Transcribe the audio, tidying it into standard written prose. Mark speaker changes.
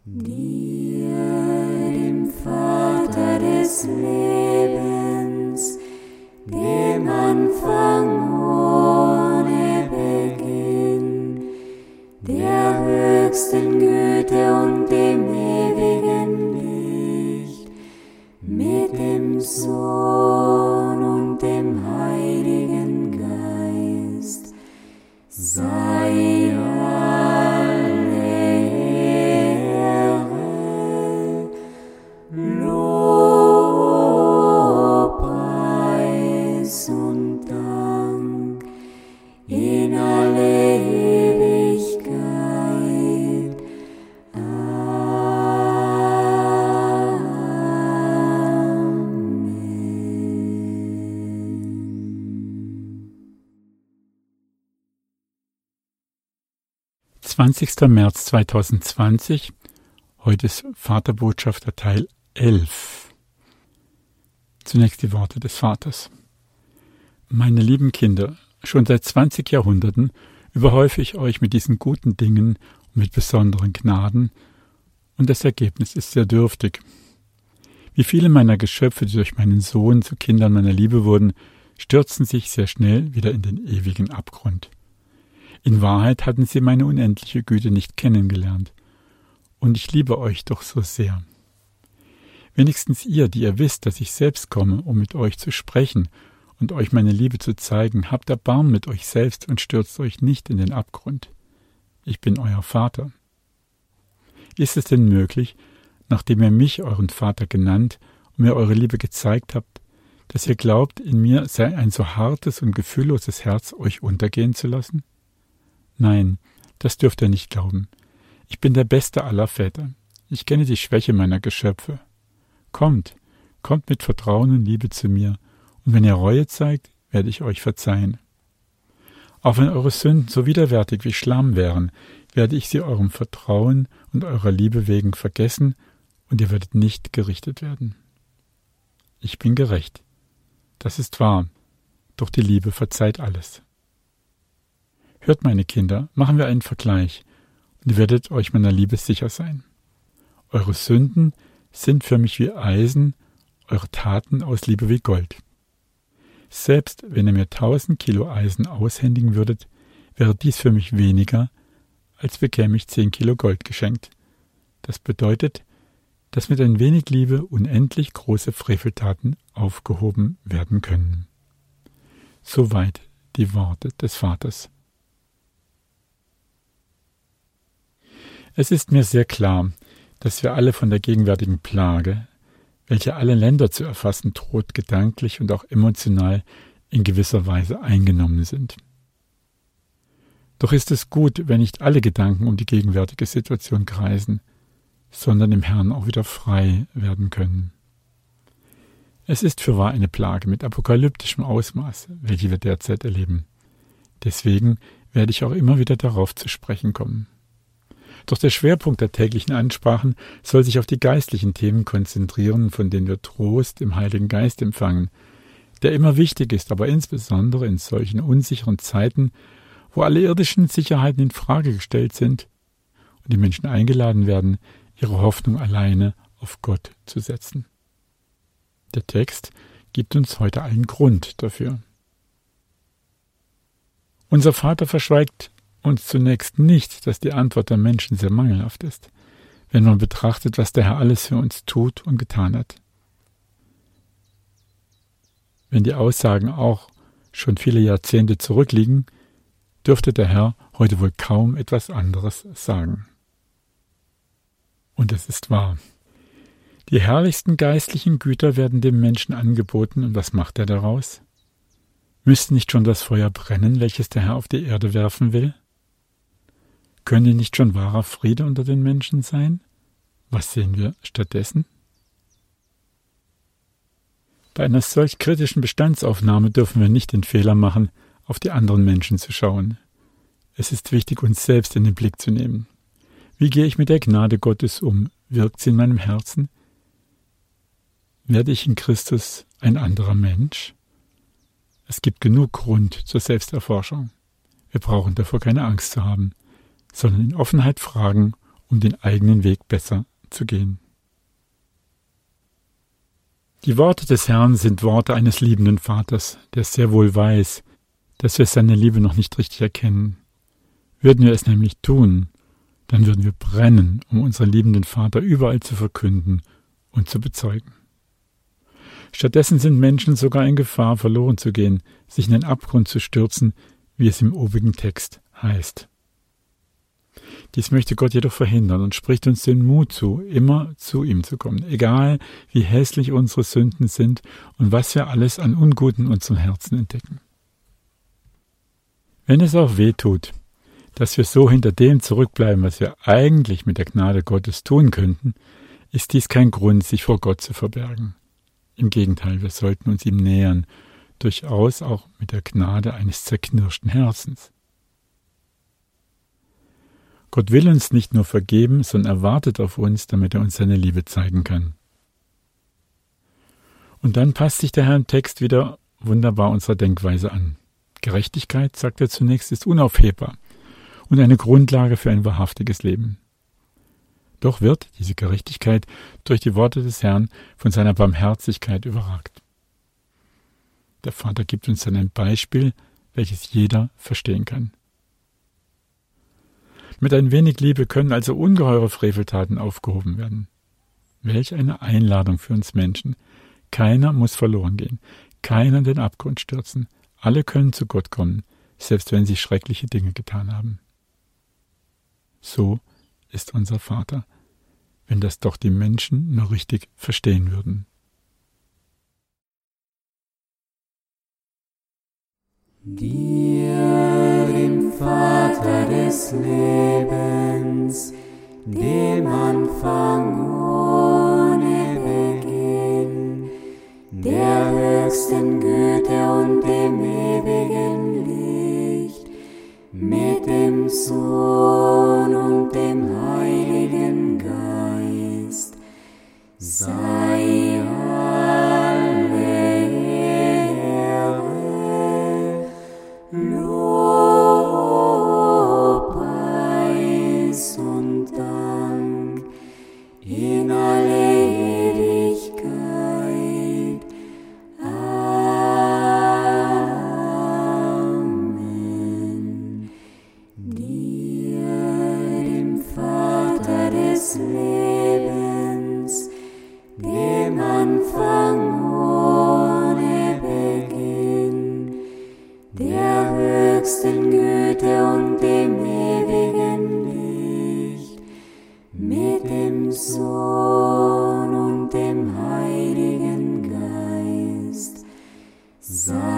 Speaker 1: Dir, dem Vater des Lebens, dem Anfang ohne Beginn, der höchsten Güte und dem ewigen Licht, mit dem Sohn und dem Heiligen Geist, sei alle Ehre, Lobpreis und Dank in alle Ewigkeit. Amen.
Speaker 2: 20. März 2020, heute ist Vaterbotschafter Teil 11. Zunächst die Worte des Vaters. Meine lieben Kinder, schon seit 20 Jahrhunderten überhäufe ich euch mit diesen guten Dingen und mit besonderen Gnaden, und das Ergebnis ist sehr dürftig. Wie viele meiner Geschöpfe, die durch meinen Sohn zu Kindern meiner Liebe wurden, stürzen sich sehr schnell wieder in den ewigen Abgrund. In Wahrheit hatten sie meine unendliche Güte nicht kennengelernt. Und ich liebe euch doch so sehr. Wenigstens ihr, die ihr wisst, dass ich selbst komme, um mit euch zu sprechen und euch meine Liebe zu zeigen, habt Erbarmen mit euch selbst und stürzt euch nicht in den Abgrund. Ich bin euer Vater. Ist es denn möglich, nachdem ihr mich, euren Vater, genannt und mir eure Liebe gezeigt habt, dass ihr glaubt, in mir sei ein so hartes und gefühlloses Herz, euch untergehen zu lassen? Nein, das dürft ihr nicht glauben. Ich bin der beste aller Väter. Ich kenne die Schwäche meiner Geschöpfe. Kommt mit Vertrauen und Liebe zu mir, und wenn ihr Reue zeigt, werde ich euch verzeihen. Auch wenn eure Sünden so widerwärtig wie Schlamm wären, werde ich sie eurem Vertrauen und eurer Liebe wegen vergessen, und ihr werdet nicht gerichtet werden. Ich bin gerecht. Das ist wahr, doch die Liebe verzeiht alles. Hört, meine Kinder, machen wir einen Vergleich, und ihr werdet euch meiner Liebe sicher sein. Eure Sünden sind für mich wie Eisen, eure Taten aus Liebe wie Gold. Selbst wenn ihr mir 1000 Kilo Eisen aushändigen würdet, wäre dies für mich weniger, als bekäme ich 10 Kilo Gold geschenkt. Das bedeutet, dass mit ein wenig Liebe unendlich große Freveltaten aufgehoben werden können. Soweit die Worte des Vaters. Es ist mir sehr klar, dass wir alle von der gegenwärtigen Plage, welche alle Länder zu erfassen droht, gedanklich und auch emotional in gewisser Weise eingenommen sind. Doch ist es gut, wenn nicht alle Gedanken um die gegenwärtige Situation kreisen, sondern im Herrn auch wieder frei werden können. Es ist fürwahr eine Plage mit apokalyptischem Ausmaß, welche wir derzeit erleben. Deswegen werde ich auch immer wieder darauf zu sprechen kommen. Doch der Schwerpunkt der täglichen Ansprachen soll sich auf die geistlichen Themen konzentrieren, von denen wir Trost im Heiligen Geist empfangen, der immer wichtig ist, aber insbesondere in solchen unsicheren Zeiten, wo alle irdischen Sicherheiten in Frage gestellt sind und die Menschen eingeladen werden, ihre Hoffnung alleine auf Gott zu setzen. Der Text gibt uns heute einen Grund dafür. Unser Vater verschweigt uns zunächst nicht, dass die Antwort der Menschen sehr mangelhaft ist, wenn man betrachtet, was der Herr alles für uns tut und getan hat. Wenn die Aussagen auch schon viele Jahrzehnte zurückliegen, dürfte der Herr heute wohl kaum etwas anderes sagen. Und es ist wahr. Die herrlichsten geistlichen Güter werden dem Menschen angeboten, und was macht er daraus? Müsste nicht schon das Feuer brennen, welches der Herr auf die Erde werfen will? Könnte nicht schon wahrer Friede unter den Menschen sein? Was sehen wir stattdessen? Bei einer solch kritischen Bestandsaufnahme dürfen wir nicht den Fehler machen, auf die anderen Menschen zu schauen. Es ist wichtig, uns selbst in den Blick zu nehmen. Wie gehe ich mit der Gnade Gottes um? Wirkt sie in meinem Herzen? Werde ich in Christus ein anderer Mensch? Es gibt genug Grund zur Selbsterforschung. Wir brauchen davor keine Angst zu haben, sondern in Offenheit fragen, um den eigenen Weg besser zu gehen. Die Worte des Herrn sind Worte eines liebenden Vaters, der sehr wohl weiß, dass wir seine Liebe noch nicht richtig erkennen. Würden wir es nämlich tun, dann würden wir brennen, um unseren liebenden Vater überall zu verkünden und zu bezeugen. Stattdessen sind Menschen sogar in Gefahr, verloren zu gehen, sich in den Abgrund zu stürzen, wie es im obigen Text heißt. Dies möchte Gott jedoch verhindern und spricht uns den Mut zu, immer zu ihm zu kommen, egal wie hässlich unsere Sünden sind und was wir alles an Unguten in unserem Herzen entdecken. Wenn es auch weh tut, dass wir so hinter dem zurückbleiben, was wir eigentlich mit der Gnade Gottes tun könnten, ist dies kein Grund, sich vor Gott zu verbergen. Im Gegenteil, wir sollten uns ihm nähern, durchaus auch mit der Gnade eines zerknirschten Herzens. Gott will uns nicht nur vergeben, sondern erwartet auf uns, damit er uns seine Liebe zeigen kann. Und dann passt sich der Herr im Text wieder wunderbar unserer Denkweise an. Gerechtigkeit, sagt er zunächst, ist unaufhebbar und eine Grundlage für ein wahrhaftiges Leben. Doch wird diese Gerechtigkeit durch die Worte des Herrn von seiner Barmherzigkeit überragt. Der Vater gibt uns dann ein Beispiel, welches jeder verstehen kann. Mit ein wenig Liebe können also ungeheure Freveltaten aufgehoben werden. Welch eine Einladung für uns Menschen. Keiner muss verloren gehen, keiner in den Abgrund stürzen. Alle können zu Gott kommen, selbst wenn sie schreckliche Dinge getan haben. So ist unser Vater, wenn das doch die Menschen nur richtig verstehen würden.
Speaker 1: Dir, dem Vater des Lebens, dem Anfang ohne Beginn, der höchsten Güte und dem ewigen Licht, mit dem Sohn und dem Heiligen Geist, sei alle Ehre, Lobpreis und Dank in alle Ewigkeit. Amen. Dir, dem Vater des Lebens, dem Anfang ohne Beginn, der höchsten Güte und dem ewigen Licht, mit dem Sohn und dem Heiligen Geist, sei